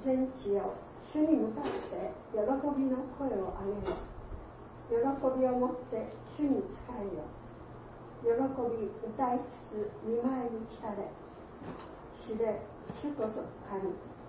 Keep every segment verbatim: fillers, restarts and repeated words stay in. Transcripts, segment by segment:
天地よ、主に向かって喜びの声を上げよ。喜びをもって主に仕えよ。喜び歌いつつ御前に来たれ。主で主こそ神。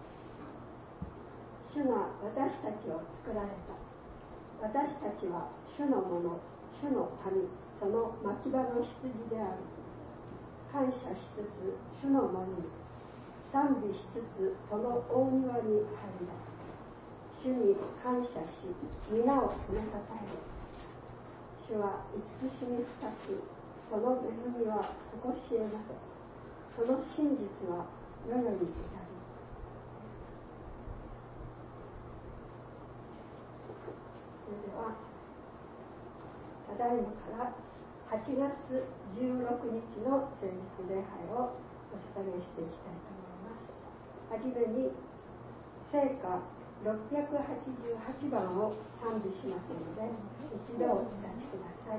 主が私たちを作られた。私たちは主のもの、主の民、その牧場の羊である。感謝しつつ主の門に、賛美しつつその大庭に入れ。主に感謝し皆を褒めたたえる。主は慈しみ深く、その恵みは底知れなく、その真実は世々に至る。それではただいまからはちがつじゅうろくにちの聖日礼拝をお捧げしていきたいと思います。はじめに聖歌ろっぴゃくはちじゅうはちばんを賛美しますので、一度お立ちください。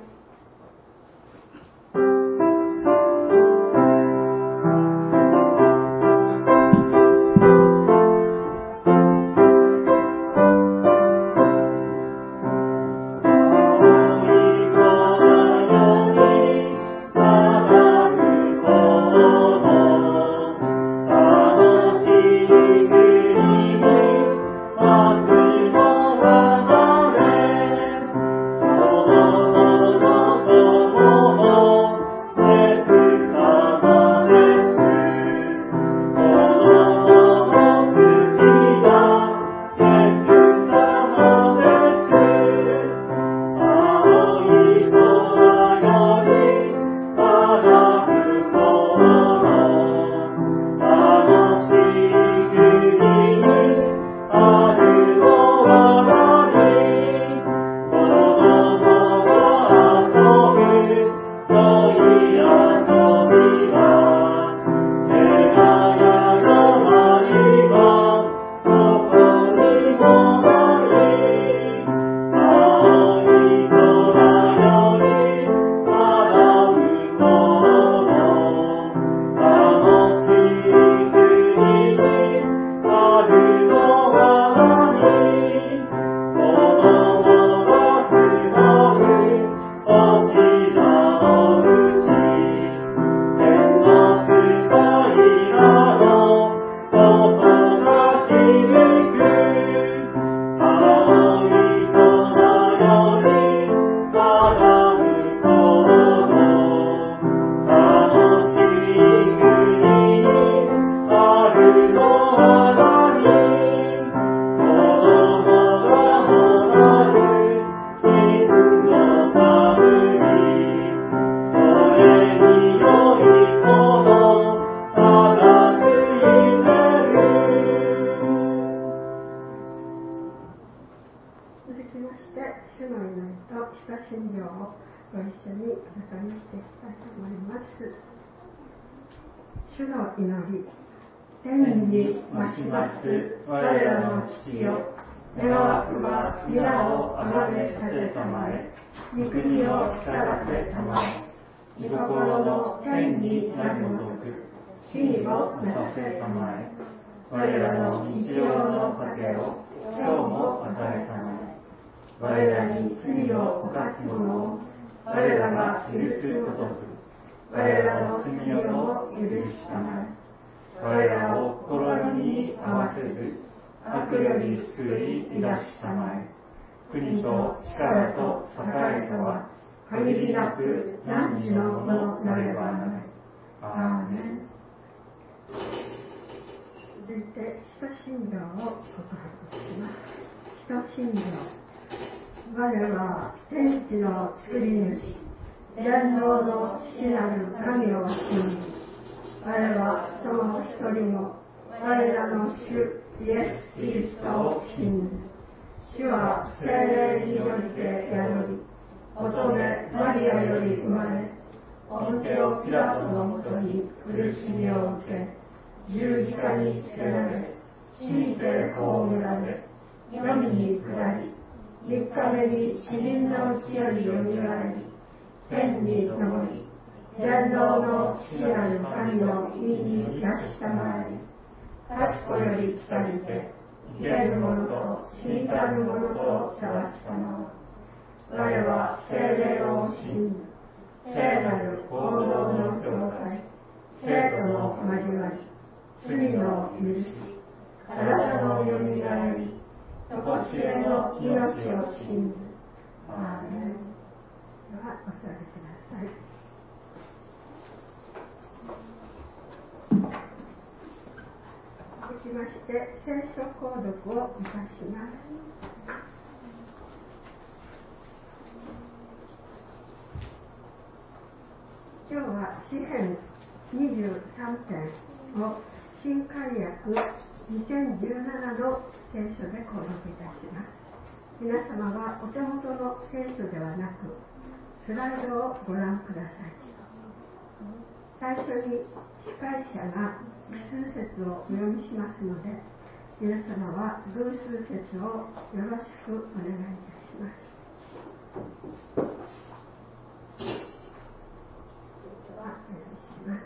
主の祈り。天に増します我らの父よ、願わくば皆をあがめさせたまえ、御国を来らせたまえ、御心の天になるごとく地にもなさせたまえ。我らの日常の糧を今日も与えたまえ。我らに罪を犯す者を我らが許すごとく我らの罪をも許したまえ。我らを試みに合わせず悪より救い出したまえ。国と力と栄えとは限りなく汝のものなればならない。アーメン。続いて使徒信条を告白します。使徒信条。我は天地の作り主、全能の父なる神を信じ、我はその一人も我らの主イエス・キリストを信じ、主は聖霊によりて宿り、乙女マリアより生まれ、ポンテオ・ピラトのもとに苦しみを受け、十字架につけられ、死にて葬られ、黄泉に下り、三日目に死人のうちよりよみがえり、天に昇り、全能の父なる神の右に出したまわり、賢より来たりて、 生けるものと死にたるものと探したの。我は聖霊を信じ、聖なる行動の教会、生徒の交わり、罪の許し、体のよみがえり、とこしえの命を信ず。アーメン。ではお座りください。続きまして聖書購読をいたします。今日は詩編にじゅうさんてんを新海訳にせんじゅうななの聖書で購読いたします。皆様はお手元の聖書ではなくスライドをご覧ください。最初に司会者が奇数節をお読みしますので、皆様は偶数節をよろしくお願いいたします。ではお願いします。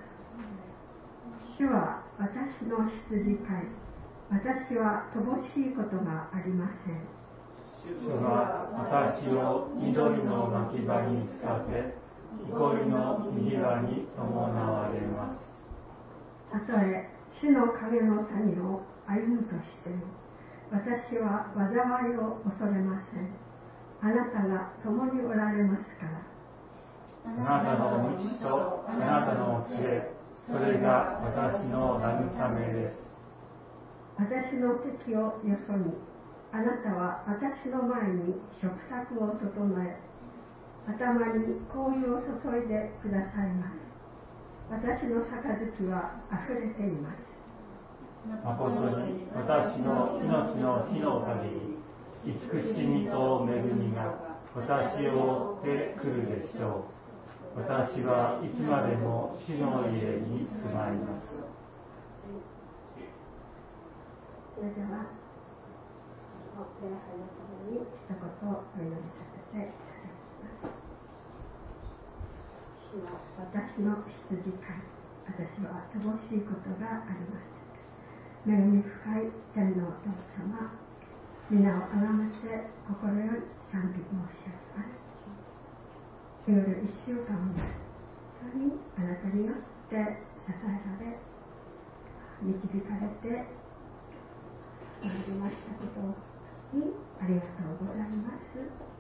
主は私の羊飼い、私は乏しいことがありません。 主は私を緑の牧場につかせ、憩いの右側に伴われます。 たとえ死の影の谷を歩むとしても、私は災いを恐れません。あなたが共におられますから。 あなたの道とあなたの知恵、それが私の慰めです。 私の敵をよそに、あなたは私の前に食卓を整え、頭に香油を注いでくださいます。私の杯はあふれています。 誠に私の命の日の限り、慈しみと恵みが私を追ってくるでしょう。私はいつまでも主の家に住まいます。 それでは礼拝のために一言お祈りさせていただきます。主は私の羊飼い、私は乏しいことがあります。恵み深い天のお父様、皆をあがめて心より賛美申し上げます。日頃一週間を本当にあなたによって支えられ、導かれてまいりましたことにありがとうございます。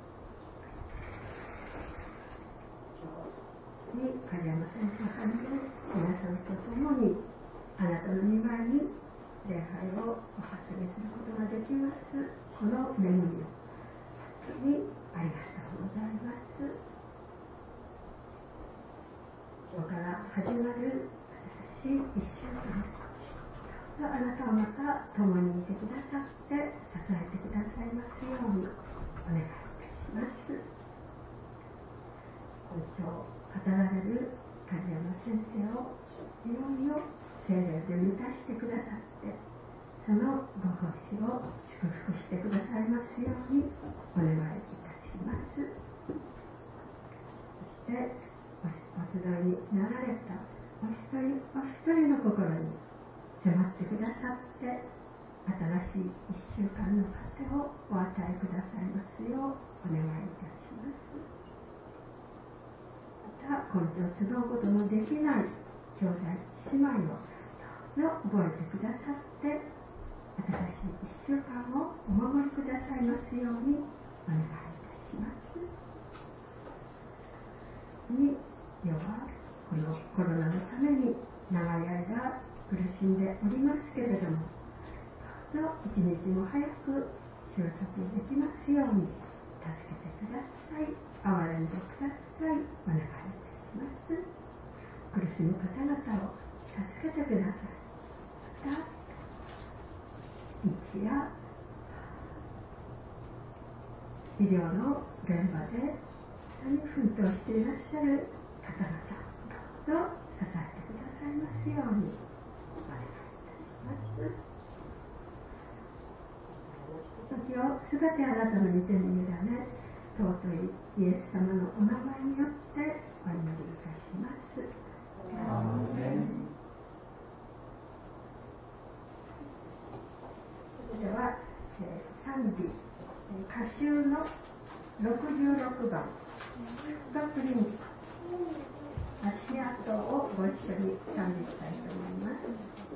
今日に梶山先生はじめ皆さんと共にあなたの御前に礼拝をお捧げすることができます。この恵みを本当にありがとうございます。今日から始まる新しい一週間、どうぞあなたはまた共にいてくださって支えてくださいますようにお願いいたします。今日語られる梶山先生をいよいよ聖霊で満たしてくださって、そのご奉仕を祝福してくださいますようにお願いいたします。そしてお集いになられたお一人お一人の心に迫ってくださって、新しい一週間の糧をお与えくださいますようお願いいたします。また今週集うことのできない兄弟姉妹をどうぞ覚えてくださって、新しい一週間をお守りくださいますようにお願いいたします。に世はこのコロナのために長い間苦しんでおりますけれども、どうぞ一日も早く収束できますように助けてください。憐れんでください。お願いいたします。苦しむ方々を助けてください。また日夜医療の現場で本当に奮闘していらっしゃる方々どうぞ支えてくださいますようにお願いいたします。時をすべてあなたの御手に委ね、尊いイエス様のお名前によってお祈りいたします。 アーメン。 それでは賛美歌集のろくじゅうろくばんフットプリント足跡をご一緒に賛美したいと思います。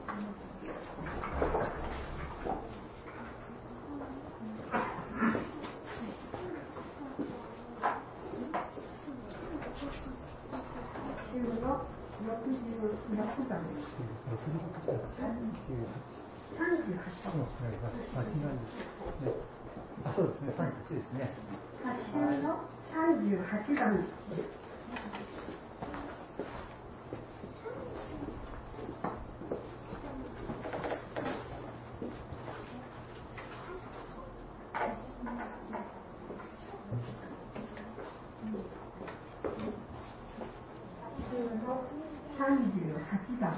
歌集のろくじゅうろくばんさんじゅうはちあ、そうですね、さんじゅうはちですね。 歌集のさんじゅうはちばん。さんじゅうはちばん。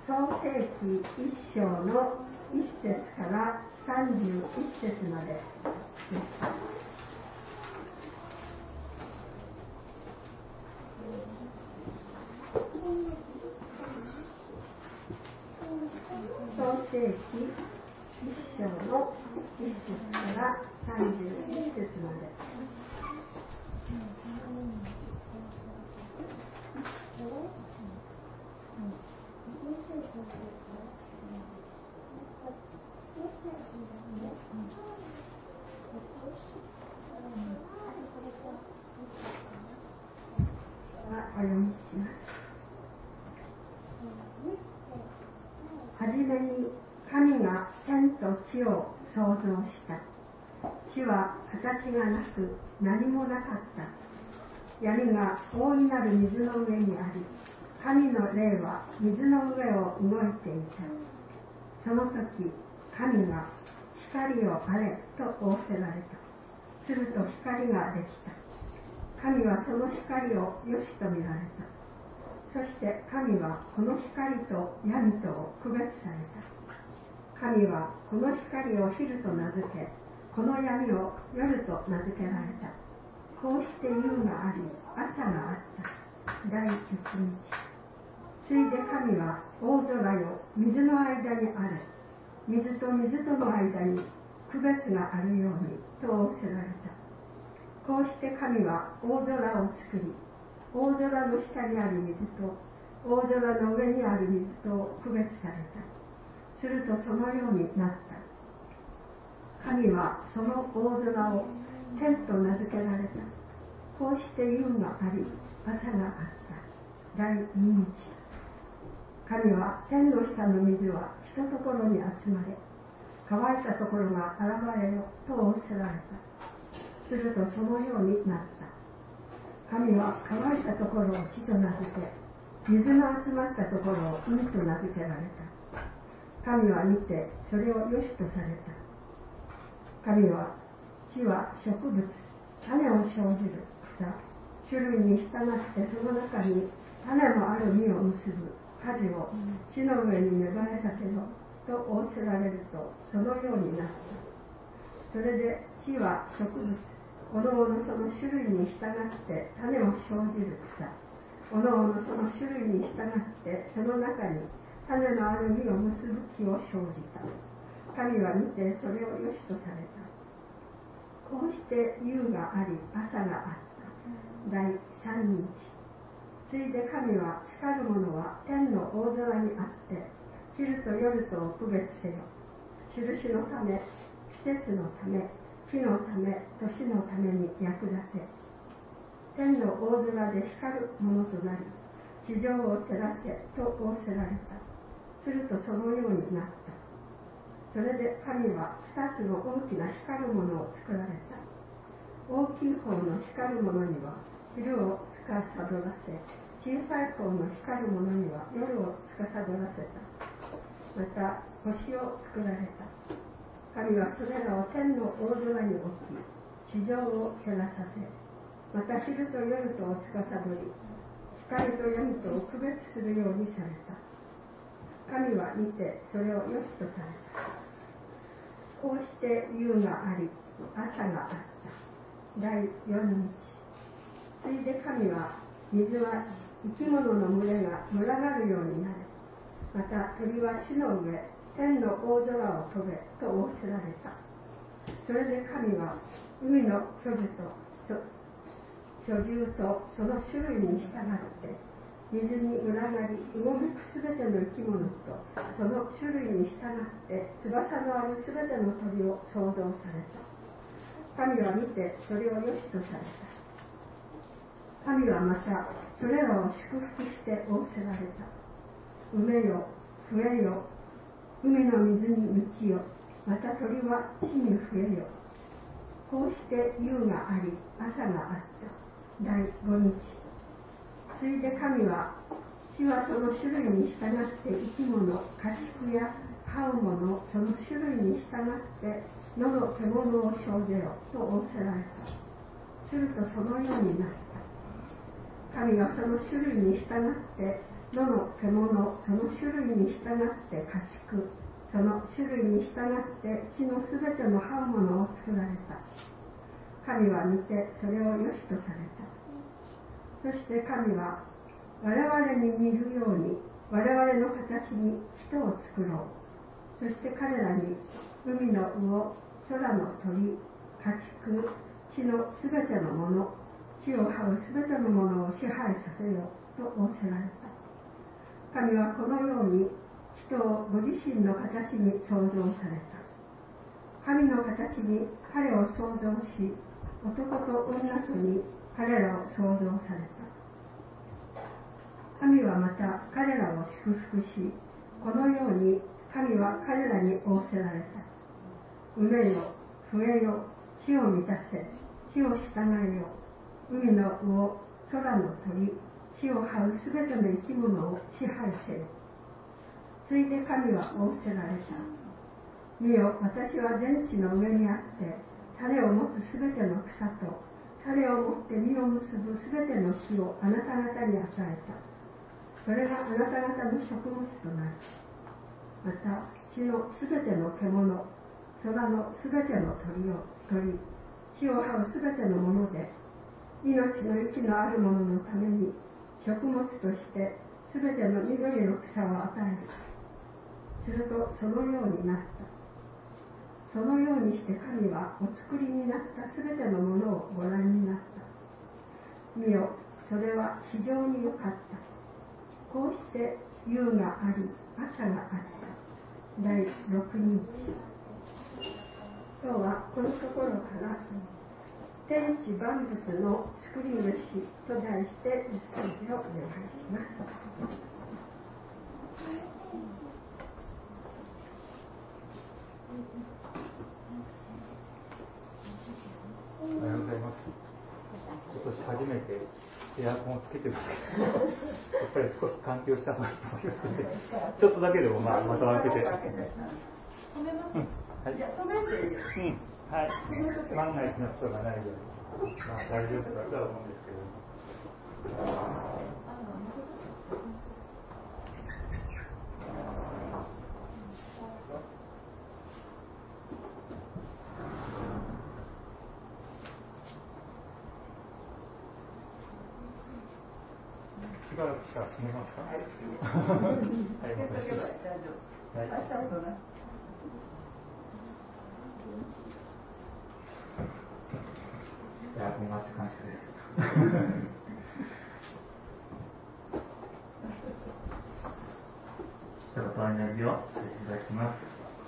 創世記一章の一節から三十一節までです。創世記一章の一節から三十一節まで。お読みします。はじめに神が天と地を創造した。地は形がなく何もなかった。闇が大いなる水の上にあり、神の霊は水の上を動いていた。その時、神が光をあれと仰せられた。すると光ができた。神はその光をよしと見られた。そして神はこの光と闇とを区別された。神はこの光を昼と名付け、この闇を夜と名付けられた。こうして夕があり、朝があった。第一日。ついで神は大空よ、水の間にある。水と水との間に区別があるようにと仰せられた。こうして神は大空を作り、大空の下にある水と大空の上にある水と区別された。するとそのようになった。神はその大空を天と名付けられた。こうして夕があり、朝があった。第二日。神は天の下の水はひとところに集まれ、乾いたところが現れよと仰せられた。するとそのようになった。神は乾いたところを地と名付け、水の集まったところを海と名付けられた。神は見てそれをよしとされた。神は地は植物、種を生じる草、種類に従ってその中に種もある実を結ぶ果樹を地の上に芽生えさせろと仰せられると、そのようになった。それで地は植物、おのおのその種類に従って種を生じる草、おのおのその種類に従ってその中に種のある実を結ぶ木を生じた。神は見てそれをよしとされた。こうして夕があり、朝があった。第三日。ついで神は光るものは天の大空にあって、昼と夜とを区別せよ。印のため、季節のため、日のため、年のために役立て。天の大空で光るものとなり、地上を照らせと仰せられた。するとそのようになった。それで神は二つの大きな光るものを作られた。大きい方の光るものには昼を司らせ、小さい方の光るものには夜を司らせた。また星を作られた。神はそれらを天の大空に置き、地上を照らさせ、また昼と夜とを司り、光と闇とを区別するようにされた。神は見てそれをよしとされた。こうして夕があり、朝があった。第四日。ついで神は水は生き物の群れが群がるようになる。また鳥は地の上、天の大空を飛べと仰せられた。それで神は海の巨樹と巨獣とその種類に従って水に群がりうごめくすべての生き物とその種類に従って翼のあるすべての鳥を創造された。神は見てそれをよしとされた。神はまたそれらを祝福して仰せられた。埋めよ、増えよ、海の水に満ちよ、また鳥は地に増えよ。こうして夕があり、朝があった。第五日。ついで神は地はその種類に従って生き物、家畜や這うもの、その種類に従って野の獣を生ぜよと仰せられた。するとそのようになった。神はその種類に従って野の獣、その種類に従って家畜、その種類に従って地のすべての這うものを作られた。神は見てそれを良しとされた。そして神は我々に似るように我々の形に人を作ろう。そして彼らに海の魚、空の鳥、家畜、地のすべてのもの、地を這うすべてのものを支配させようと仰せられた。神はこのように人をご自身の形に創造された。神の形に彼を創造し、男と女とに彼らを創造された。神はまた彼らを祝福し、このように神は彼らに仰せられた。産めよ、増えよ、地を満たせ、地を従えよ。海の魚、空の鳥、地を這うすべての生き物を支配せよ。ついで神は仰せられた。見よ、私は全地の上にあって、種を持つすべての草と、種を持って実を結ぶすべての木をあなた方に与えた。それがあなた方の食物となる。また、地のすべての獣、空のすべての鳥を鳥、地を這うすべてのもので、命の息のあるもののために、食物としてすべての緑の草を与える。するとそのようになった。そのようにして神はお作りになったすべてのものをご覧になった。見よ、それは非常に良かった。こうして夕があり、朝があった。だいろくにち。今日はこのところから天地万物の作り主と題してメッセージをお願いします。 おはようございます。今年初めてエアコンをつけてますけど、やっぱり少し換気をした方がいいと思いますので、ちょっとだけでもまあまた開けて。止めます。うん、はい。いや止めていいよ。うん。はい。万が一のことがないように、まあ大丈夫だとは思うんですけど。しばらくしたら閉めますか。はい。はい、お願いします。はい。エアコンがあって感謝です。一言お祈りをさせていただきます。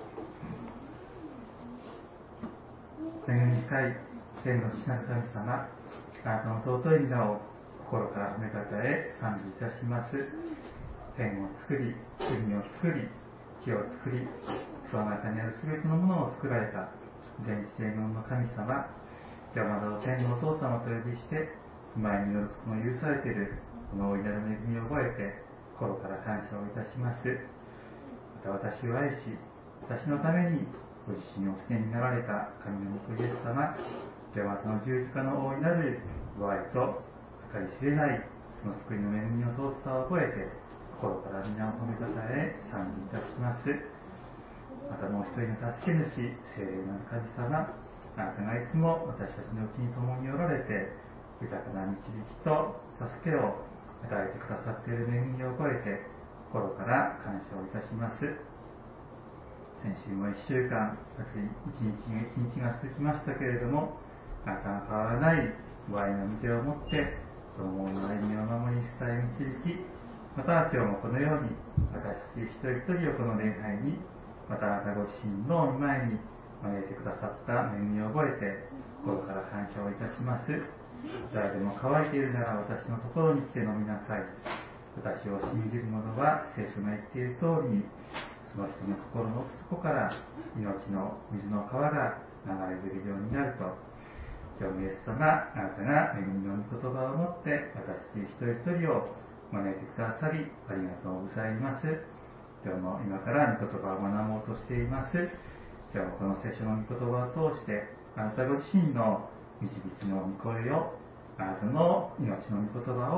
恵み深い天の父なる神様、あなたの尊い皆を心から褒めたたえ賛美いたします。天を作り、海を作り、地を作り、その中にあるすべてのものを作られた全知全能の神様、今日まだ天のお父様と呼びして、前によることの許されているこの大いなる恵みを覚えて、心から感謝をいたします。また私を愛し、私のためにご自身をお捨てになられた神の御子イエス様、今日はその十字架の大いなるご愛と、計り知れないその救いの恵みの尊さを覚えて、心から皆を褒めたたえ賛美いたします。またもう一人の助け主、聖霊なる神様、あなたがいつも私たちのうちに共におられて、豊かな導きと助けを与えてくださっている恵みを覚えて、心から感謝をいたします。先週もいっしゅうかん、暑い一日一日が続きましたけれども、あなたが変わらないご愛の御手を持って、その思いの歩みを守り伝え導き、また今日もこのように私たち一人一人をこの礼拝に、またあなたご自身の御前に招いてくださった恵みを覚えて、心から感謝をいたします。誰でも乾いているなら私のところに来て飲みなさい。私を信じる者は聖書が言っている通りに、その人の心の奥底から命の水の川が流れ出るようになると、今日もイエス様、あなたが恵みの御言葉を持って私たち一人一人を招いてくださりありがとうございます。今日も今から御言葉を学ぼうとしています。今日もこの聖書の御言葉を通してあなたご自身の導きの御声を、あなたの命の御言葉を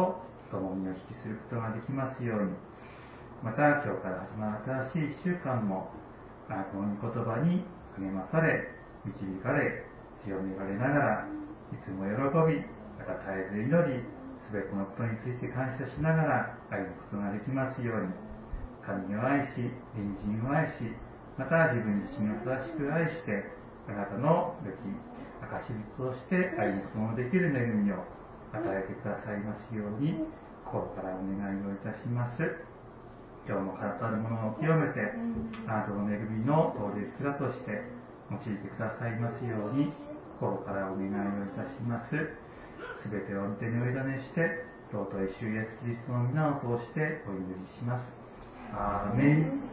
共にを引きすることができますように、また今日から始まる新しいいっしゅうかんもあなたの御言葉に励まされ、導かれ、強められながら、いつも喜び、また絶えず祈り、すべてのことについて感謝しながら歩むことができますように、神を愛し、隣人を愛し、また自分自身を正しく愛して、あなたの良き証人として歩むことのできる恵みを与えてくださいますように、心からお願いをいたします。今日も体あるものを清めて、あなたの恵みの通り蔵として用いてくださいますように、心からお願いをいたします。すべてを御手にお委ねして、尊い主イエスキリストの皆を通してお祈りします。アーメン。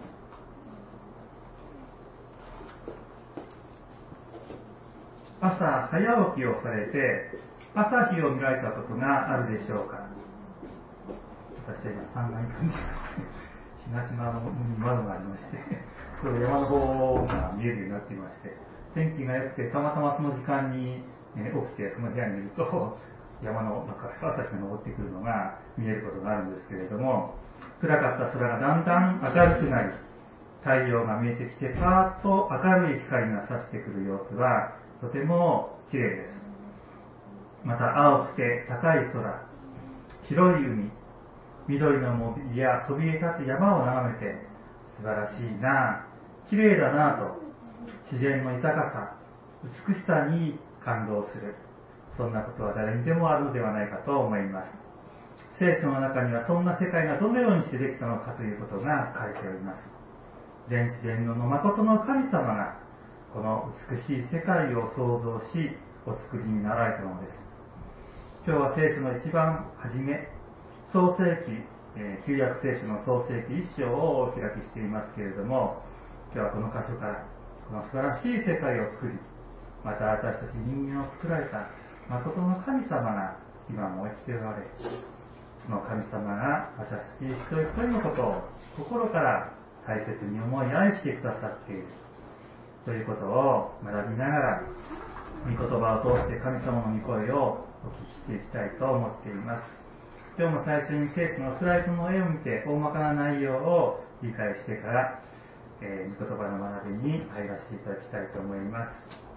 朝早起きをされて、朝日を見られたことがあるでしょうか。私は今さんがいに住んでいます。東島のに窓がありまして、それ山の方が見えるようになっていまして、天気が良くてたまたまその時間に、ね、起きてその部屋にいると、山の中から朝日が昇ってくるのが見えることがあるんですけれども、暗かった空がだんだん明るくなり、太陽が見えてきてパーッと明るい光が差してくる様子はとても綺麗です。また青くて高い空、広い海、緑の森やそびえ立つ山を眺めて、素晴らしいな、綺麗だなと、自然の豊かさ、美しさに感動する。そんなことは誰にでもあるのではないかと思います。聖書の中にはそんな世界がどのようにしてできたのかということが書いております。全知全能の誠の神様がこの美しい世界を創造しお作りになられたのです。今日は聖書の一番初め、創世記、えー、旧約聖書の創世記一章をお開きしていますけれども、今日はこの箇所からこの素晴らしい世界を作り、また私たち人間を作られた誠の神様が今も生きておられ、その神様が私たち一人一人のことを心から大切に思い愛してくださっているということを学びながら、御言葉を通して神様の御声をお聞きしていきたいと思っています。今日も最初に聖書のスライドの絵を見て大まかな内容を理解してから、えー、御言葉の学びに入らせていただきたいと思います。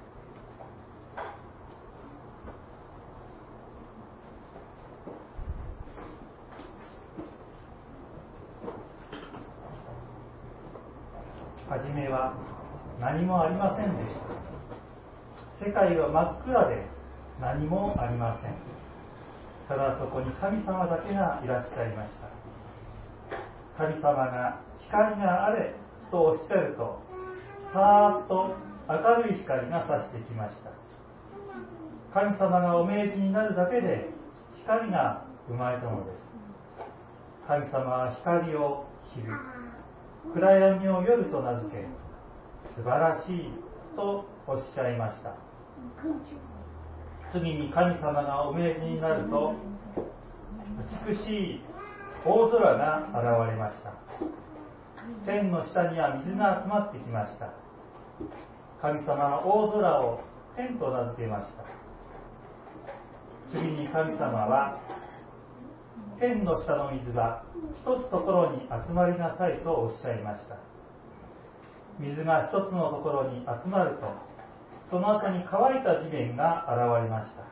はじめは何もありませんでした。世界は真っ暗で何もありません。ただそこに神様だけがいらっしゃいました。神様が光があれとおっしゃると、パーッと明るい光が差してきました。神様がお命じになるだけで光が生まれたのです。神様は光を昼、暗闇を夜と名付け、素晴らしいとおっしゃいました。次に神様がお命じになると、美しい大空が現れました。天の下には水が集まってきました。神様は大空を天と名付けました。次に神様は、天の下の水が一つところに集まりなさいとおっしゃいました。水が一つのところに集まると、その後に乾いた地面が現れました。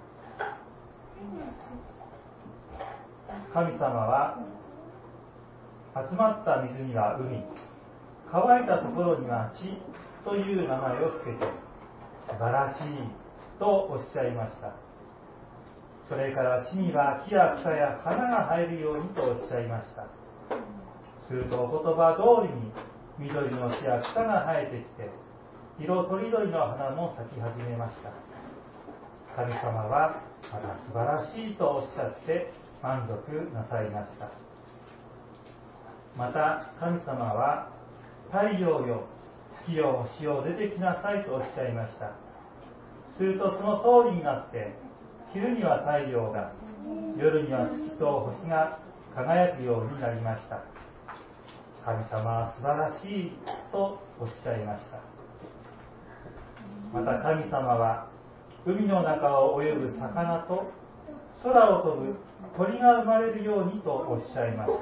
神様は、集まった水には海、乾いたところには地という名前をつけて、素晴らしいとおっしゃいました。それから地には木や草や花が生えるようにとおっしゃいました。するとお言葉通りに緑の木や草が生えてきて、色とりどりの花も咲き始めました。神様はまた素晴らしいとおっしゃって満足なさいました。また神様は、太陽よ月よ星よ出てきなさいとおっしゃいました。するとその通りになって、昼には太陽が、夜には月と星が輝くようになりました。神様は素晴らしいとおっしゃいました。また神様は、海の中を泳ぐ魚と空を飛ぶ鳥が生まれるようにとおっしゃいました。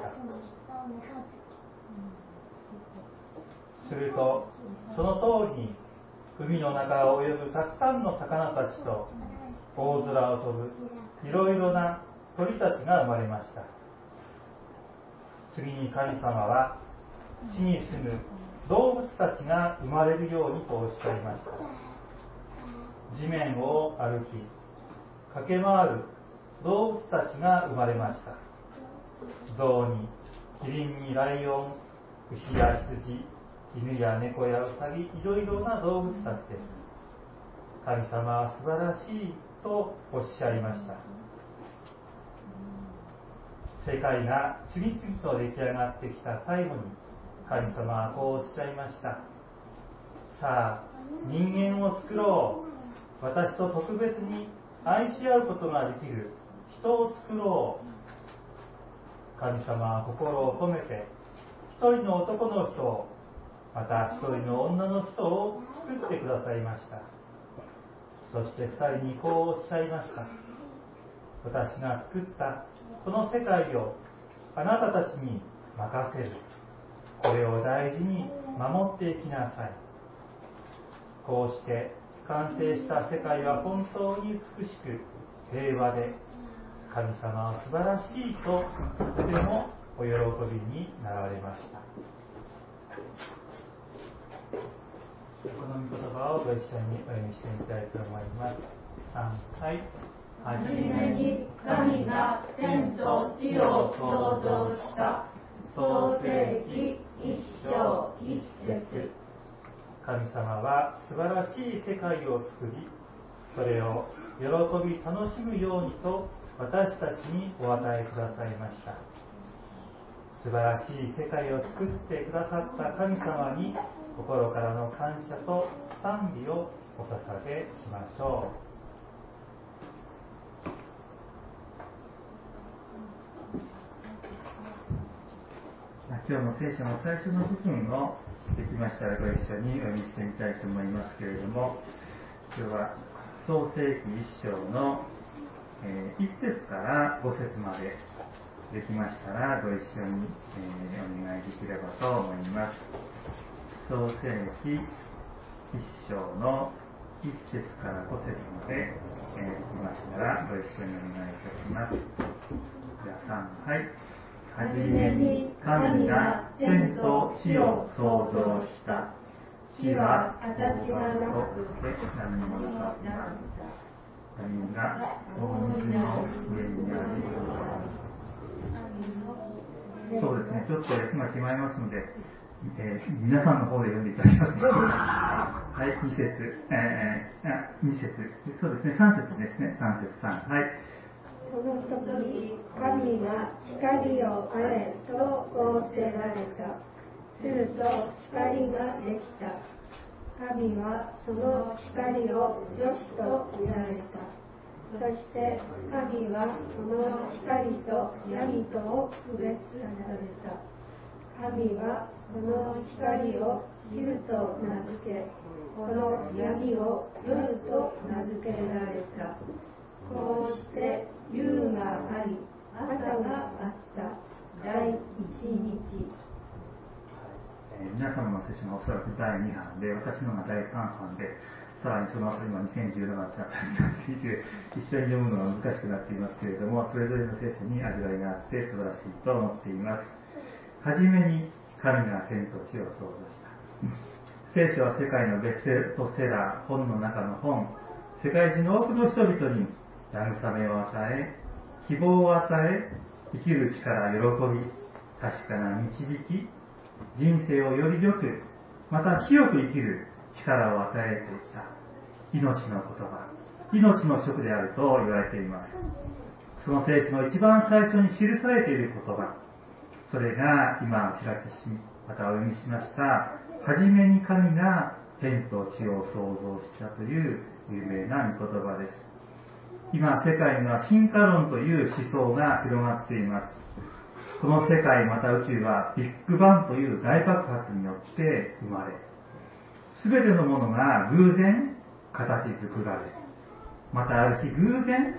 するとその通りに海の中を泳ぐたくさんの魚たちと大空を飛ぶいろいろな鳥たちが生まれました。次に神様は地に住む動物たちが生まれるようにとおっしゃいました。地面を歩き駆け回る動物たちが生まれました。象にキリンにライオン、牛や羊、犬や猫やウサギ、いろいろな動物たちです。神様は素晴らしいとおっしゃいました。世界が次々と出来上がってきた最後に神様はこうおっしゃいました。さあ人間を作ろう。私と特別に愛し合うことができる人を作ろう。神様は心を込めて一人の男の人をまた一人の女の人を作ってくださいました。そして二人にこうおっしゃいました。私が作ったこの世界をあなたたちに任せる。これを大事に守っていきなさい。こうして完成した世界は本当に美しく平和で、神様は素晴らしいととてもお喜びになられました。この御言葉をご一緒にお読みしてみたいと思います。さん、はい。 はじめに神が天と地を創造した。創世記一章一節。 神様は素晴らしい世界を作り、それを喜び楽しむようにと私たちにお与えくださいました。素晴らしい世界を作ってくださった神様に心からの感謝と賛美をお捧げしましょう。 今日も聖書の最初の部分をできましたらご一緒にお読みしてみたいと思いますけれども、今日は創世記一章のいち節からご節までできましたらご一緒にお願いできればと思います。創世記一章のいち節からご節までできましたらご一緒にお願いいたします。じゃあさん、はい。 はじめに神が天と地を創造した。地は形がなく何もなかった。何が大水の上にある。そうですね、ちょっと今決まりますので、えー、皆さんの方で読んでいただきます。はい、に節、えー、あに節、そうですね、さん節ですね、さん節、さん、はい。 その時、神が光をあれと仰せられた。すると光ができた。神はその光を良しと見られた。そして神はその光と闇とを区別された。神はこの光を昼と名付け、この闇を夜と名付けられた。こうして夕があり、朝があった。第一日。 えー、皆様のセッションはおそらくだいに版で、私のがだいさん版で、さらにその後今にせんじゅうななってなっていて、一緒に読むのは難しくなっていますけれども、それぞれの聖書に味わいがあって素晴らしいと思っています。はじめに神が天と地を創造した。聖書は世界のベストセラー、本の中の本、世界中の多くの人々に慰めを与え、希望を与え、生きる力、喜び、確かな導き、人生をより良く、また清く生きる力を与えてきた命の言葉、命の食であると言われています。その聖書の一番最初に記されている言葉、それが今開きし、またお読みしました、はじめに神が天と地を創造したという有名な御言葉です。今世界には進化論という思想が広がっています。この世界また宇宙はビッグバンという大爆発によって生まれ、すべてのものが偶然形作られ、またある日偶然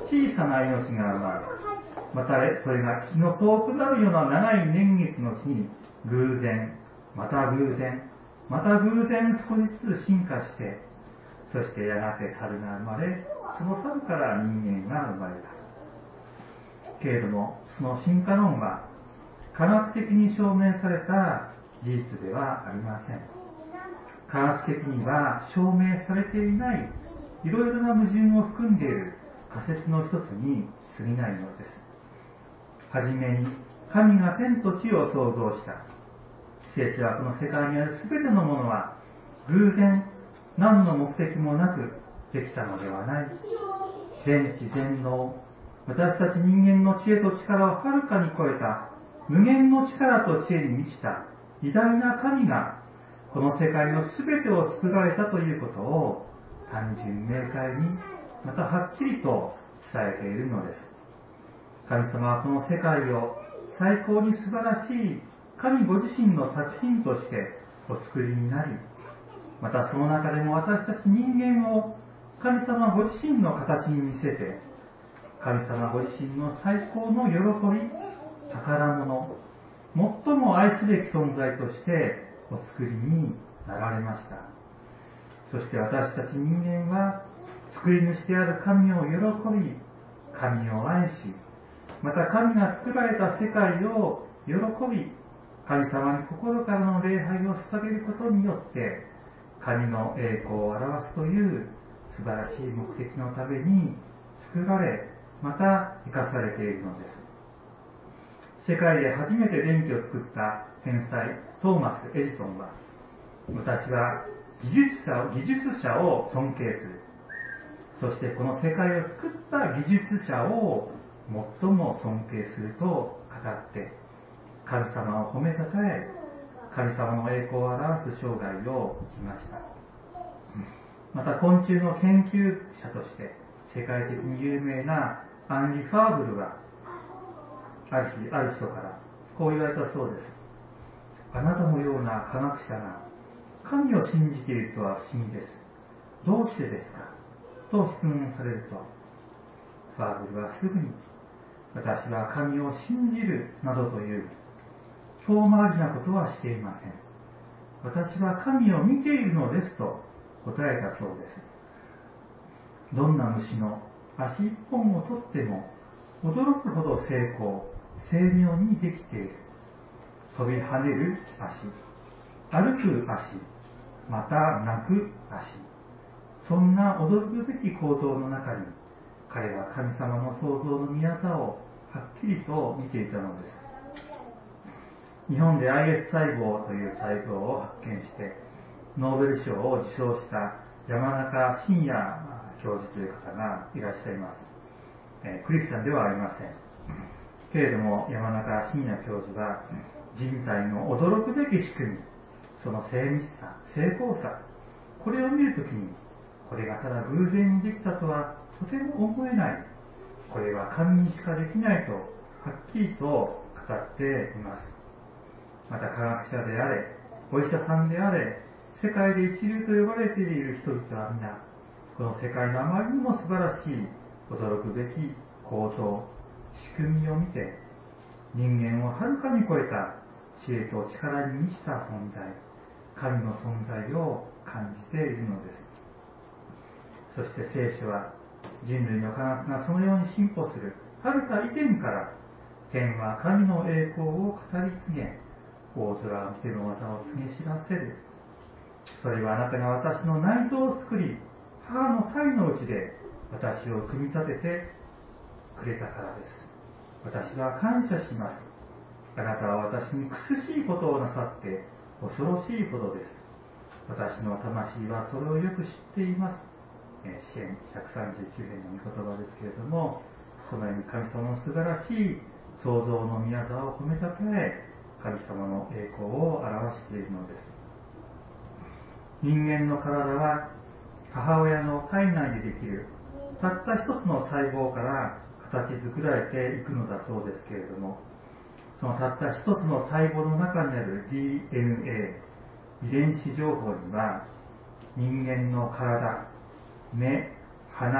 小さな命が生まれ、またそれが気の遠くなるような長い年月のうちに偶然、また偶然、また偶然少しずつ進化して、そしてやがて猿が生まれ、その猿から人間が生まれた。けれども、その進化論は科学的に証明された事実ではありません。科学的には証明されていないいろいろな矛盾を含んでいる仮説の一つに過ぎないのです。はじめに神が天と地を創造した。聖書はこの世界にあるすべてのものは偶然何の目的もなくできたのではない。全知全能、私たち人間の知恵と力をはるかに超えた無限の力と知恵に満ちた偉大な神がこの世界のすべてを作られたということを単純明快にまたはっきりと伝えているのです。神様はこの世界を最高に素晴らしい神ご自身の作品としてお作りになり、またその中でも私たち人間を神様ご自身の形に見せて、神様ご自身の最高の喜び、宝物、最も愛すべき存在としてお作りになられました。そして私たち人間は作り主である神を喜び、神を愛し、また神が作られた世界を喜び、神様に心からの礼拝を捧げることによって神の栄光を表すという素晴らしい目的のために作られ、また生かされているのです。世界で初めて電気を作った天才トーマス・エジソンは、私は技術者を、技術者を尊敬する。そしてこの世界を作った技術者を最も尊敬すると語って、神様を褒めたたえ、神様の栄光を表す生涯を生きました。また昆虫の研究者として世界的に有名なアンリ・ファーブルは、ある日ある人からこう言われたそうです。あなたのような科学者が神を信じているとは不思議です。どうしてですかと質問されると、ファーブルはすぐに、私は神を信じるなどという遠回りなことはしていません。私は神を見ているのですと答えたそうです。どんな虫の足一本をとっても驚くほど精巧、精妙にできている。飛び跳ねる足、歩く足、また鳴く足。そんな驚くべき構造の中に、彼は神様の創造の御業をはっきりと見ていたのです。日本で アイエス 細胞という細胞を発見してノーベル賞を受賞した山中伸弥教授という方がいらっしゃいます。えー、クリスチャンではありませんけれども、山中伸弥教授は人体の驚くべき仕組み、その精密さ、精巧さ、これを見るときに、これがただ偶然にできたとはとても思えない、これは神にしかできないとはっきりと語っています。また科学者であれ、お医者さんであれ、世界で一流と呼ばれている人々は皆、この世界のあまりにも素晴らしい驚くべき構造、仕組みを見て、人間をはるかに超えた知恵と力に満ちた存在、神の存在を感じているのです。そして聖書は、人類の科学がそのように進歩するはるか以前から、天は神の栄光を語り継げ、大空を見ての技を告げ知らせる。それはあなたが私の内臓を作り、母の胎のうちで私を組み立ててくれたからです。私は感謝します。あなたは私に苦しいことをなさって恐ろしいほどです。私の魂はそれをよく知っています。詩編ひゃくさんじゅうきゅう編の御言葉ですけれども、そのように神様の素晴らしい創造の御業を褒めたたえ、神様の栄光を表しているのです。人間の体は母親の体内でできるたった一つの細胞から形作られていくのだそうですけれども、そのたった一つの細胞の中にある ディーエヌエー 遺伝子情報には、人間の体、目、鼻、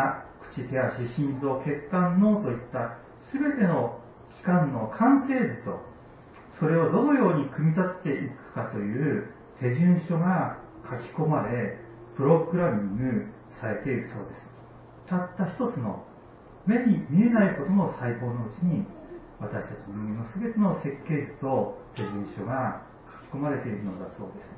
口、手足、心臓、血管、脳といったすべての器官の完成図と、それをどのように組み立てていくかという手順書が書き込まれ、プログラミングされているそうです。たった一つの目に見えないことの細胞のうちに、私たち人間のすべての設計図と手順書が書き込まれているのだそうです。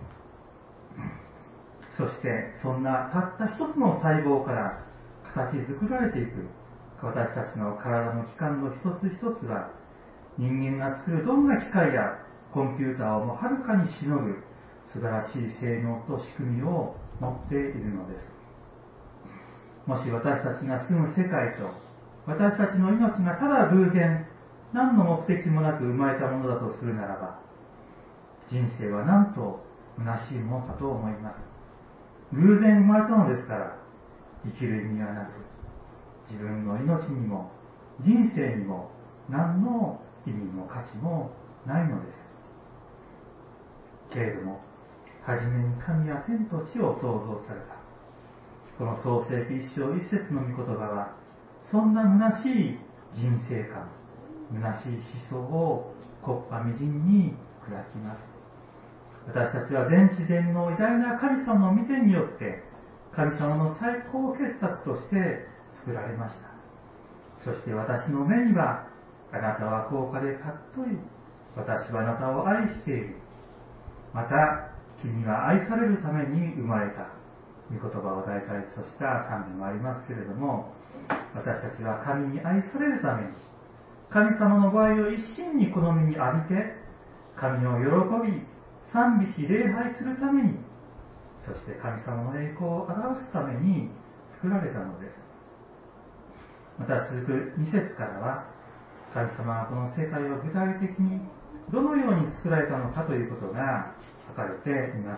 そしてそんなたった一つの細胞から形作られていく私たちの体の器官の一つ一つが、人間が作るどんな機械やコンピューターをもはるかにしのぐ素晴らしい性能と仕組みを持っているのです。もし私たちが住む世界と私たちの命がただ偶然何の目的もなく生まれたものだとするならば、人生はなんと虚しいものかと思います。偶然生まれたのですから、生きる意味はなく、自分の命にも人生にも何の意味も価値もないのです。けれども、はじめに神は天と地を創造された。この創世記一章一節の御言葉は、そんな虚しい人生観、虚しい思想を木っ端みじんに砕きます。私たちは全知全能偉大な神様の御手によって神様の最高傑作として作られました。そして私の目には、あなたは高価で尊い、私はあなたを愛している、また君は愛されるために生まれた、御言葉を題材とした賛美もありますけれども、私たちは神に愛されるために、神様のご愛を一心に好みに浴びて、神を喜び賛美し礼拝するために、そして神様の栄光を表すために作られたのです。また続くに節からは、神様がこの世界を具体的にどのように作られたのかということが書かれています。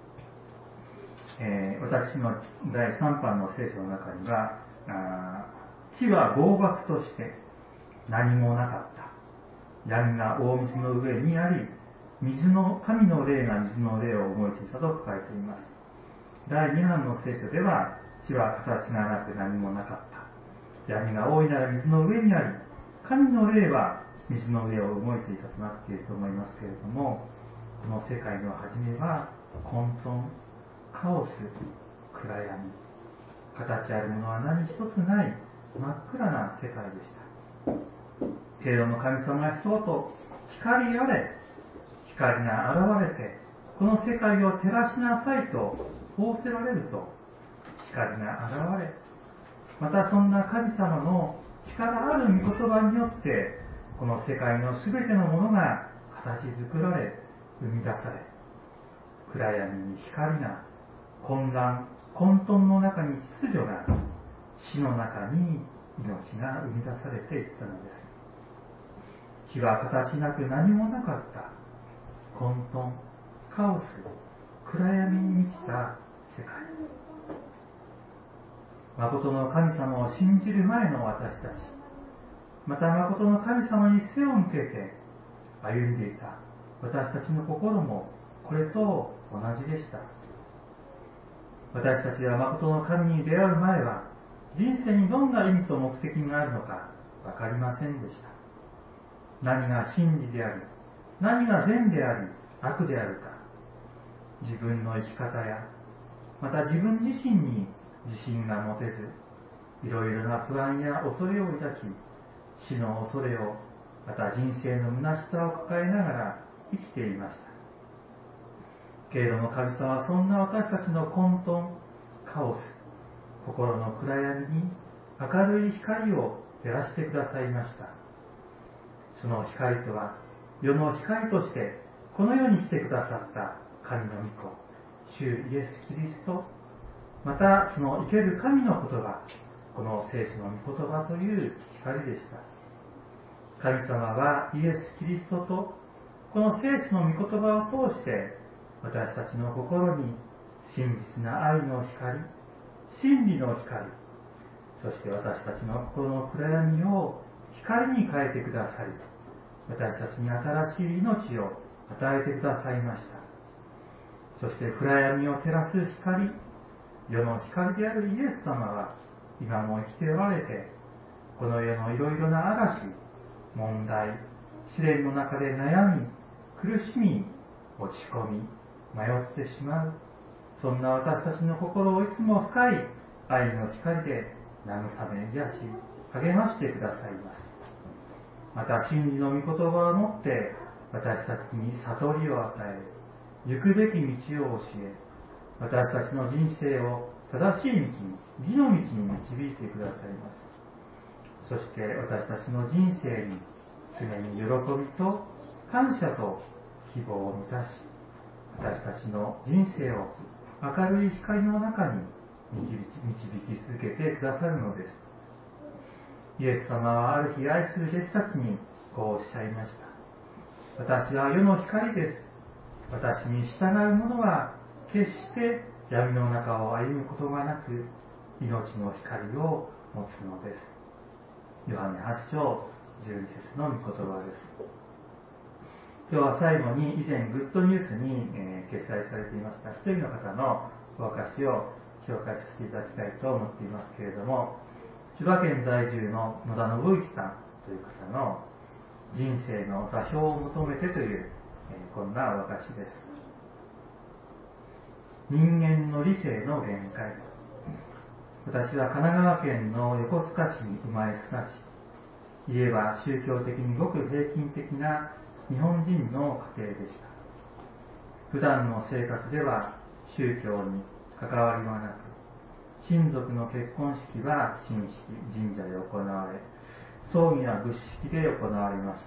えー、私のだいさん版の聖書の中には、地は暴漠として何もなかった。闇が大水の上にあり、水の神の霊が水の霊を動いていたと書かれています。だいに版の聖書では、地は形がなく何もなかった。闇が多いなら水の上にあり、神の霊は水の上を動いていたとなっていると思いますけれども、この世界の初めは混沌、カオス、暗闇、形あるものは何一つない真っ暗な世界でした。けれども神様が一言、光あれ、光が現れてこの世界を照らしなさいと仰せられると、光が現れ、またそんな神様の力ある御言葉によってこの世界のすべてのものが形作られ生み出され、暗闇に光が、混乱混沌の中に秩序が、死の中に命が生み出されていったのです。地は形なく何もなかった。混沌、カオス、暗闇に満ちた世界。誠の神様を信じる前の私たち、また誠の神様に背を向けて歩んでいた私たちの心もこれと同じでした。私たちは誠の神に出会う前は、人生にどんな意味と目的があるのか分かりませんでした。何が真理であり、何が善であり悪であるか、自分の生き方やまた自分自身に自信が持てず、いろいろな不安や恐れを抱き、死の恐れを、また人生の虚しさを抱えながら生きていました。けれども神様はそんな私たちの混沌、カオス、心の暗闇に明るい光を照らしてくださいました。その光とは、世の光としてこの世に来てくださった神の御子、主イエス・キリスト、またその生ける神の言葉、この聖書の御言葉という光でした。神様はイエス・キリストとこの聖書の御言葉を通して私たちの心に真実な愛の光、真理の光、そして私たちの心の暗闇を光に変えてくださり、私たちに新しい命を与えてくださいました。そして暗闇を照らす光、世の光であるイエス様は、 今も生きておられて、この世のいろいろな嵐、問題、試練の中で悩み、苦しみ、落ち込み、迷ってしまう、そんな私たちの心をいつも深い愛の光で慰め癒し励ましてくださいます。また真理の御言葉をもって私たちに悟りを与え、行くべき道を教え、私たちの人生を正しい道に、義の道に導いてくださいます。そして私たちの人生に常に喜びと感謝と希望を満たし、私たちの人生を明るい光の中に導き続けてくださるのです。イエス様はある日愛する弟子たちにこうおっしゃいました。私は世の光です。私に従う者は決して闇の中を歩むことがなく、命の光を持つのです。ヨハネはち章じゅうに節の御言葉です。今日は最後に以前グッドニュースに、えー、掲載されていました一人の方のお証を紹介させていただきたいと思っていますけれども、千葉県在住の野田信之さんという方の人生の座標を求めてという、えー、こんなお証です。人間の理性の限界。私は神奈川県の横須賀市に生まれ育ち、家は宗教的にごく平均的な日本人の家庭でした。普段の生活では宗教に関わりはなく、親族の結婚式は神式、神社で行われ、葬儀は仏式で行われました。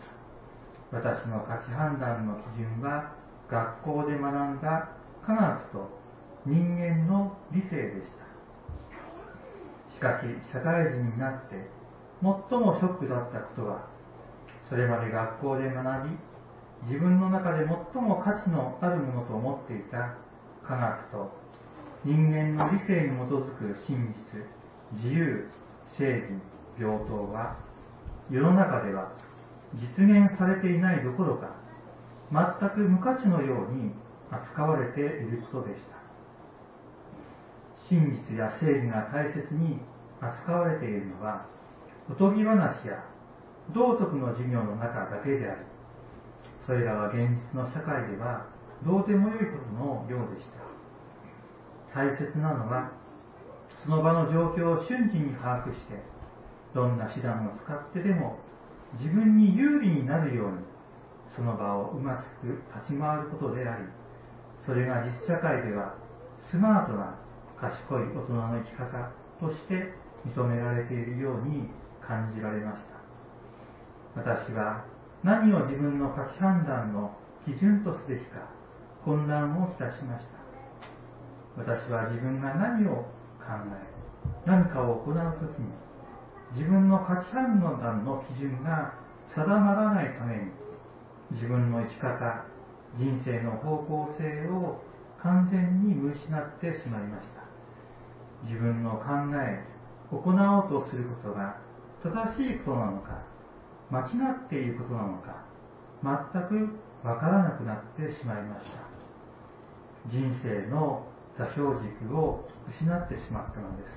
私の価値判断の基準は学校で学んだ科学と人間の理性でした。しかし社会人になって最もショックだったことは、それまで学校で学び、自分の中で最も価値のあるものと思っていた科学と人間の理性に基づく真実、自由、正義、平等は世の中では実現されていないどころか、全く無価値のように扱われていることでした。真実や正義が大切に扱われているのは、おとぎ話や道徳の授業の中だけであり、それらは現実の社会ではどうでもよいことのようでした。大切なのは、その場の状況を瞬時に把握して、どんな手段を使ってでも自分に有利になるように、その場をうまく立ち回ることであり、それが実社会ではスマートな賢い大人の生き方として認められているように感じられました。私は何を自分の価値判断の基準とすべきか混乱をきたしました。私は自分が何を考え、何かを行うときに、自分の価値判断の基準が定まらないために、自分の生き方、人生の方向性を完全に見失ってしまいました。自分の考え、行おうとすることが正しいことなのか、間違っていることなのか、全くわからなくなってしまいました。人生の座標軸を失ってしまったのです。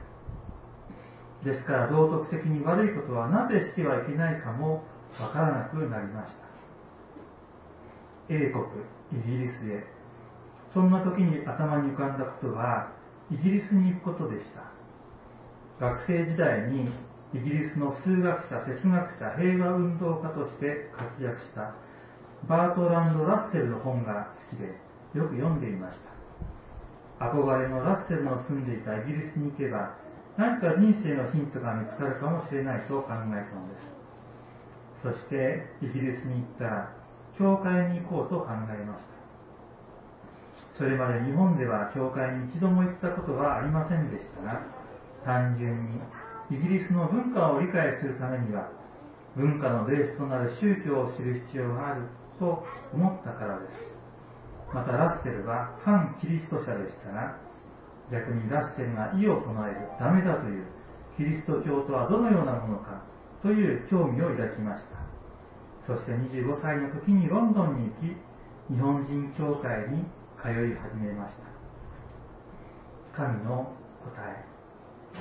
ですから道徳的に悪いことはなぜしてはいけないかもわからなくなりました。英国、イギリスへ、そんな時に頭に浮かんだことは、イギリスに行くことでした。学生時代にイギリスの数学者、哲学者、平和運動家として活躍したバートランド・ラッセルの本が好きでよく読んでいました。憧れのラッセルの住んでいたイギリスに行けば何か人生のヒントが見つかるかもしれないと考えたのです。そしてイギリスに行ったら教会に行こうと考えました。それまで日本では教会に一度も行ったことはありませんでしたが、単純にイギリスの文化を理解するためには文化のベースとなる宗教を知る必要があると思ったからです。またラッセルは反キリスト者でしたが、逆にラッセルが異を唱えるダメだというキリスト教とはどのようなものかという興味を抱きました。そしてにじゅうごさいの時にロンドンに行き、日本人教会に通い始めました。神の答え。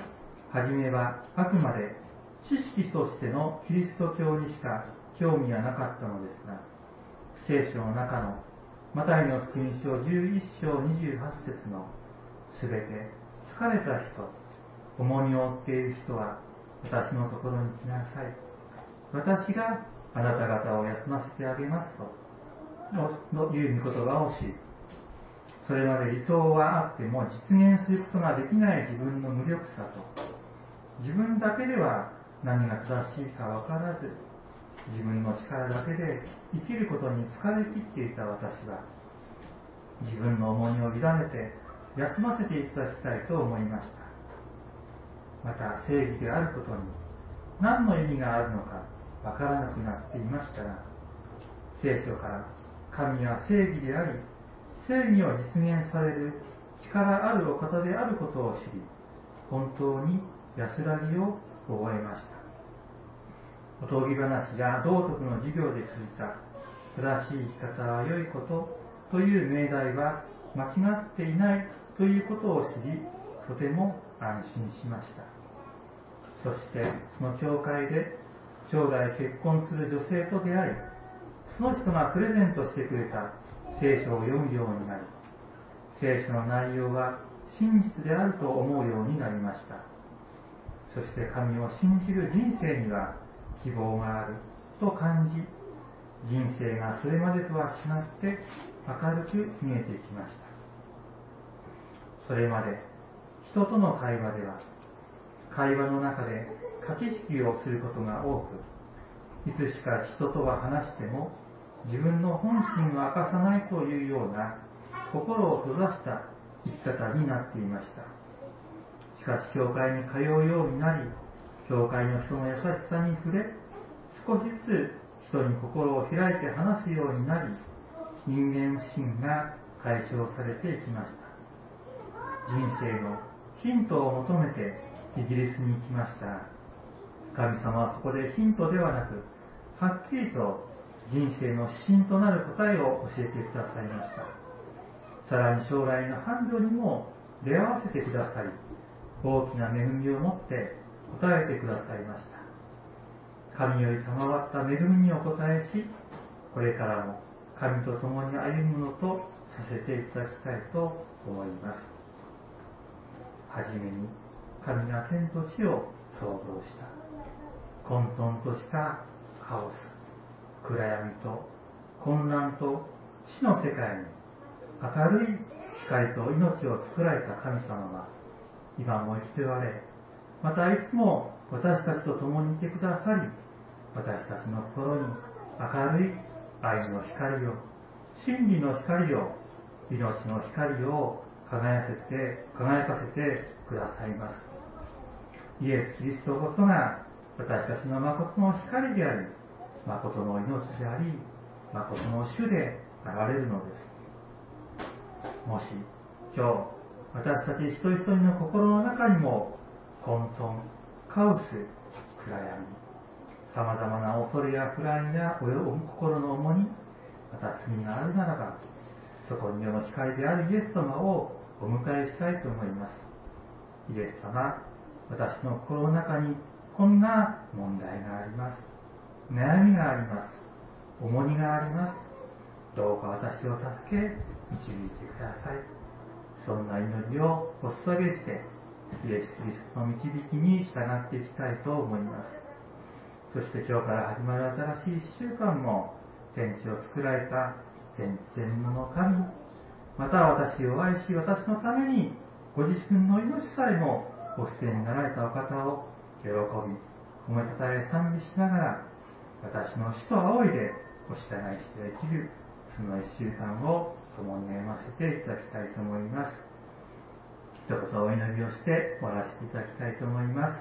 はじめはあくまで知識としてのキリスト教にしか興味はなかったのですが、聖書の中のマタイの福音書じゅういっ章にじゅうはち節のすべて疲れた人、重荷を負っている人は私のところに来なさい。私があなた方を休ませてあげますという御言葉をし、それまで理想はあっても実現することができない自分の無力さと、自分だけでは何が正しいか分からず、自分の力だけで生きることに疲れ切っていた私は、自分の重荷を委ねて休ませていただきたいと思いました。また正義であることに何の意味があるのか分からなくなっていましたが、聖書から神は正義であり、正義を実現される力あるお方であることを知り、本当に安らぎを覚えました。おとぎ話や道徳の授業で聞いた正しい生き方は良いことという命題は間違っていないということを知り、とても安心しました。そしてその教会で将来結婚する女性と出会い、その人がプレゼントしてくれた聖書を読むようになり、聖書の内容は真実であると思うようになりました。そして神を信じる人生には希望があると感じ、人生がそれまでとは違って明るく見えてきました。それまで人との会話では、会話の中で駆け引きをすることが多く、いつしか人とは話しても自分の本心を明かさないというような心を閉ざした生き方になっていました。しかし教会に通うようになり、教会の人の優しさに触れ、少しずつ人に心を開いて話すようになり、人間不信が解消されていきました。人生のヒントを求めてイギリスに行きました。神様はそこでヒントではなく、はっきりと人生の指針となる答えを教えてくださいました。さらに将来の伴侶にも出会わせてくださり、大きな恵みを持って答えてくださいました。神より賜った恵みにお応えし、これからも神と共に歩むのとさせていただきたいと思います。はじめに神が天と地を創造した。混沌としたカオス、暗闇と混乱と死の世界に明るい光と命を作られた神様は今も生きておられ、またいつも私たちと共にいてくださり、私たちの心に明るい愛の光を、真理の光を、命の光を輝かせて、輝かせてくださいます。イエス・キリストこそが私たちの誠の光であり、誠の命であり、誠の主であられるのです。もし今日私たち一人一人の心の中にも混沌、カオス、暗闇、さまざまな恐れや不安や心の重荷、また罪があるならば、そこに世の光であるイエス様をお迎えしたいと思います。イエス様、私の心の中にこんな問題があります。悩みがあります。重荷があります。どうか私を助け、導いてください。そんな祈りをお捧げして、イエス・キリストの導きに従っていきたいと思います。そして今日から始まる新しい一週間も、天地を作られた天地全能の神、また私を愛し、私のためにご自身の命さえもお捨てになられたお方を喜び、褒めたたえ賛美しながら、私の死と仰いでお従いして生きる、その一週間を共に歩ませていただきたいと思います。一言お祈りをして終わらせていただきたいと思います。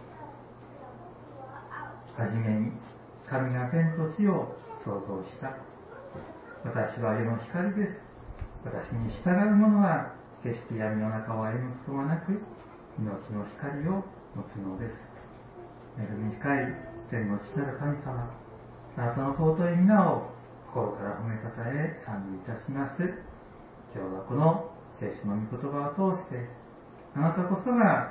はじめに、神が天と地を創造した。私は世の光です。私に従う者は決して闇の中を歩むことがなく、命の光を持つのです。恵み深い天の父なる神様、あなたの尊い皆を心から褒めたたえ賛美いたします。今日はこの聖書の御言葉を通して、あなたこそが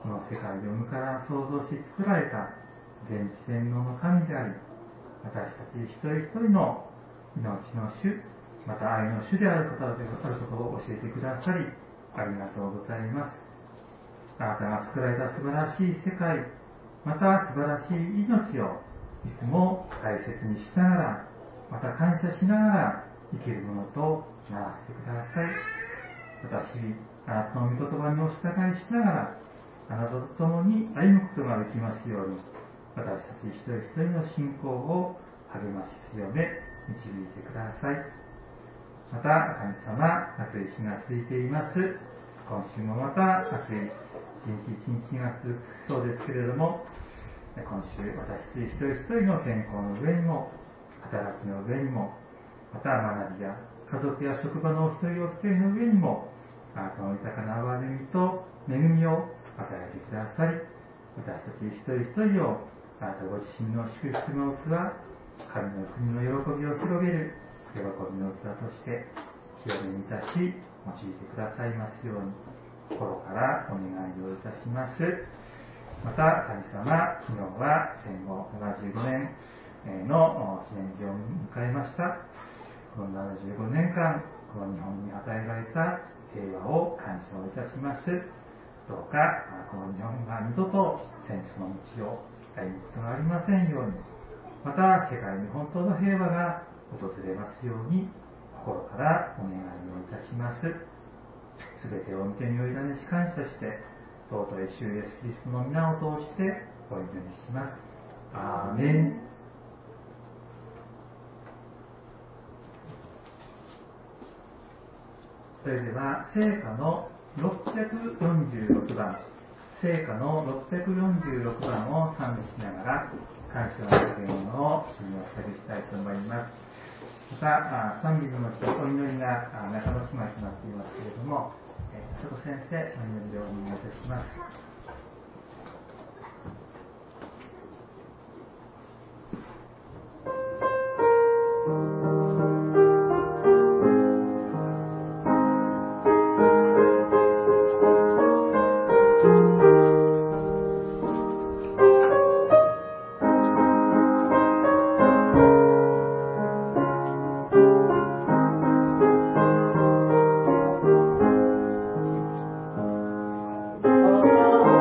この世界を無から創造し作られた全知全能の神であり、私たち一人一人の命の主、また愛の主である方であることを教えてくださり、ありがとうございます。あなたが作られた素晴らしい世界、また素晴らしい命をいつも大切にしながら、また感謝しながら生きるものとならせてください。私、あなたの御言葉にお従いしながら、あなたと共に歩むことができますように、私たち一人一人の信仰を励まし強め、導いてください。また、神様、暑い日が続いています。今週もまた暑い一日一日が続くそうですけれども、今週、私たち一人一人の健康の上にも、働きの上にも、また学びや家族や職場のお一人お一人の上にも、あなたの豊かな憐れみと恵みを与えてくださり、私たち一人一人をあなたご自身の祝福の器、神の国の喜びを広げる喜びの器として清めにいたし、用いてくださいますように心からお願いをいたします。また神様、昨日は戦後ななじゅうごねんの記念日を迎えました。このななじゅうごねんかん、この日本に与えられた平和を感謝をいたします。どうかこの日本が二度と戦争の道を歩むことがありませんように、また世界に本当の平和が訪れますように心からお願いをいたします。すべてを御手にお委ねし感謝して、尊い主イエスキリストの皆を通してお祈りします。アーメン。それでは聖歌のろっぴゃくよんじゅうろくばん、聖歌のろっぴゃくよんじゅうろくばんを賛美しながら感謝の捧げ物を主にお捧げしたいと思います。また賛美の後お祈りが中之島となっていますけれども、佐藤先生お祈りをお願いいたします。 Oh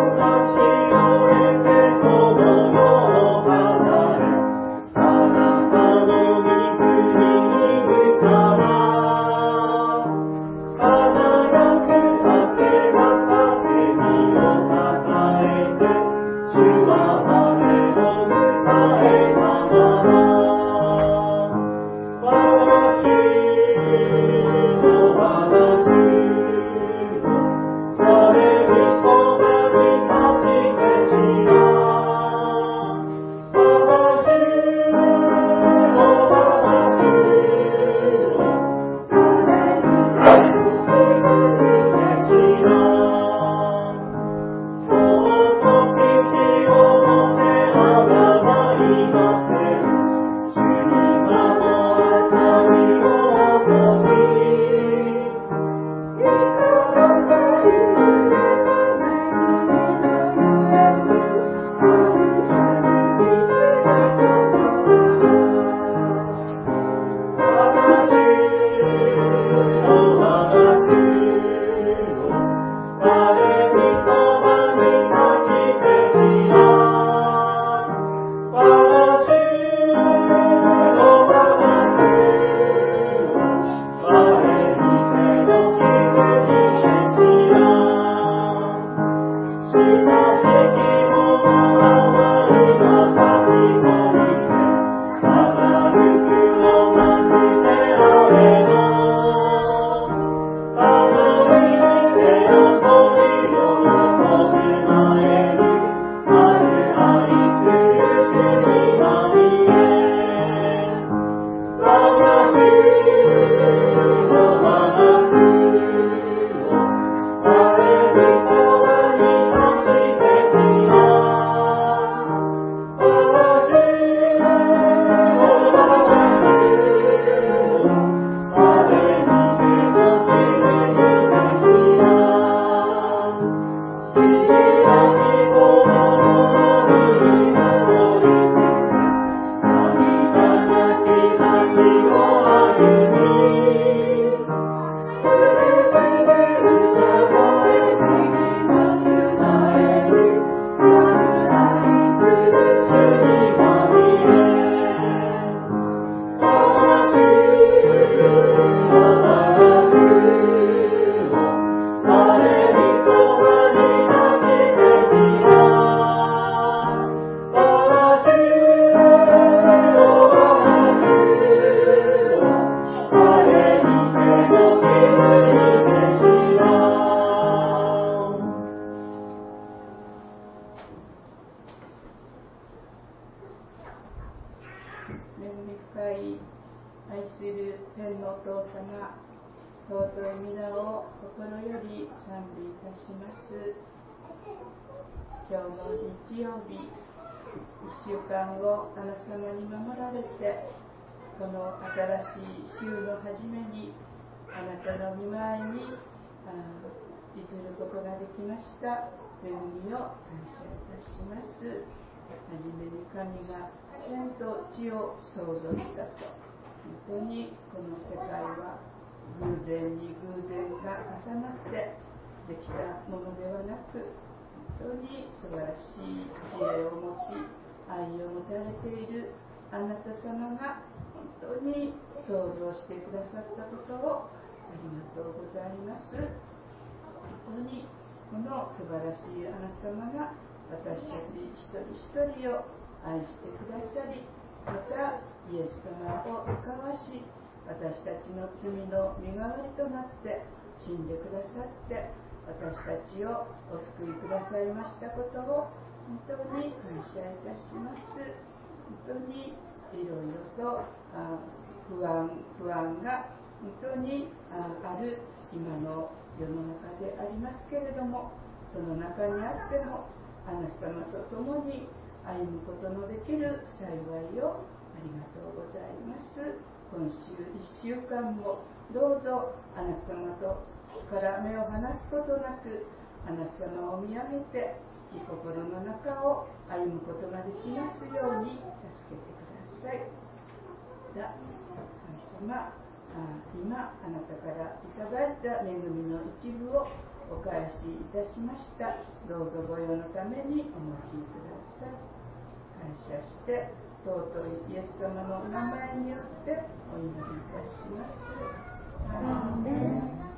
日曜日、いっしゅうかんをあなた様に守られて、この新しい週の初めにあなたの御前にいずることができました。恵みを感謝いたします。はじめに神が天と地を創造したと。本当にこの世界は偶然に偶然が重なってできたものではなく、本当に素晴らしい知恵を持ち、愛を持たれているあなた様が本当に創造してくださったことをありがとうございます。本当にこの素晴らしいあなた様が私たち一人一人を愛してくださり、またイエス様を使わし、私たちの罪の身代わりとなって死んでくださって、私たちをお救いくださいましたことを本当に感謝いたします。本当にいろいろとあ不安不安が本当に あ, ある今の世の中でありますけれども、その中にあってもあなた様と共に歩むことのできる幸いをありがとうございます。今週いっしゅうかんもどうぞあなた様とから目を離すことなく、あなた様を見上げて御心の中を歩むことができますように助けてください。だ神様、あ今あなたからいただいた恵みの一部をお返しいたしました。どうぞご用のためにお持ちください。感謝して尊いイエス様の名前によってお祈りいたします。アーメン。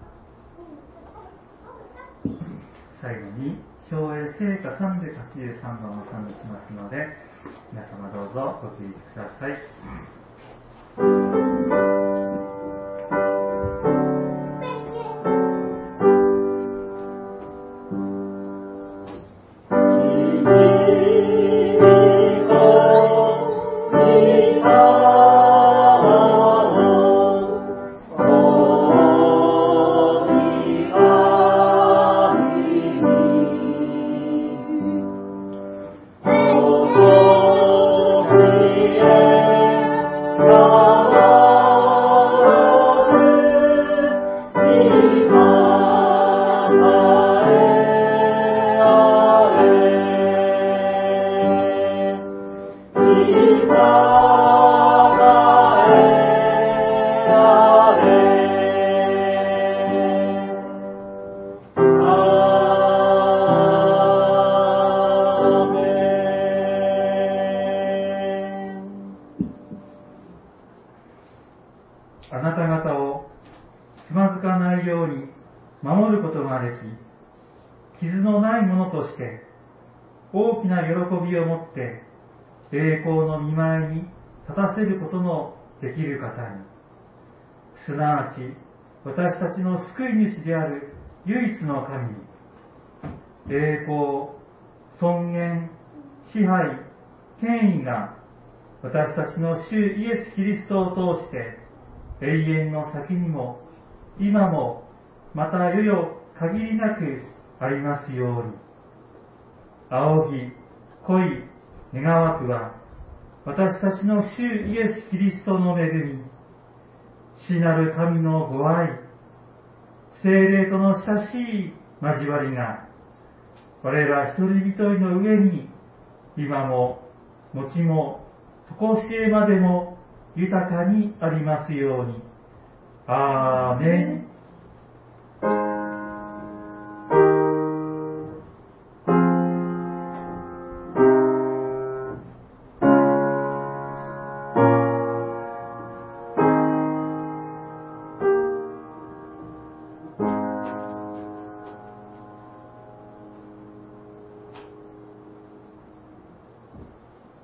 最後に唱詠聖歌さんびゃくはちじゅうさんばんを賛美しますので、皆様どうぞご起立ください。あなた方をつまずかないように守ることができ、傷のないものとして大きな喜びを持って栄光の御前に立たせることのできる方に、すなわち私たちの救い主である唯一の神に、栄光、尊厳、支配、権威が私たちの主イエス・キリストを通して永遠の先にも今もまた世々限りなくありますように。仰ぎ恋願わくは私たちの主イエス・キリストの恵み、父なる神のご愛、聖霊との親しい交わりが我ら一人一人の上に今も後も常しえまでも豊かにありますように。アーメン。